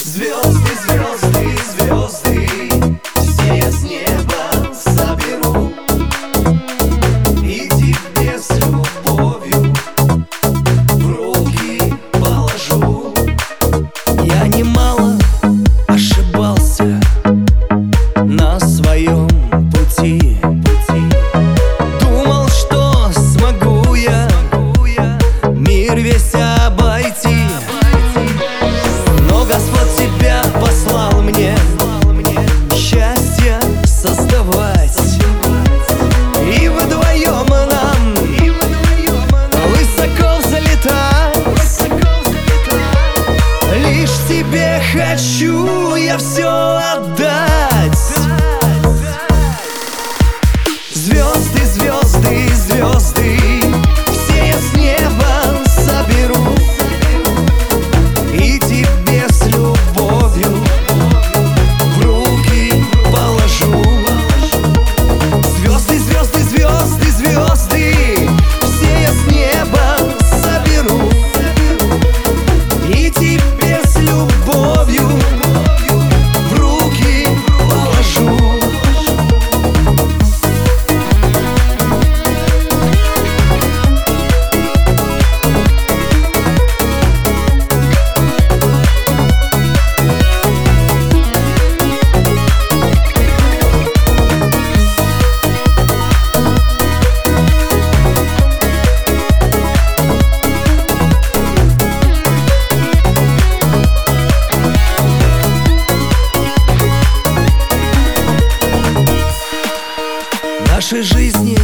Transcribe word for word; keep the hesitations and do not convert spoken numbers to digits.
Звезды, звезды, звезды, все я с неба соберу и тебе с любовью в руки положу. Я немало ошибался на своем пути. Думал, что смогу я мир весь обойти. Но Господь тебя послал мне счастье создавать, и вдвоем нам высоко взлетать. Лишь тебе хочу я все отдать. Звезды, звезды, звезды, все я с неба соберу и тебе с любовью в руки положу. Звезды, звезды, звезды, звезды, все я с неба соберу и тебе с любовью в руки положу. Нашей жизни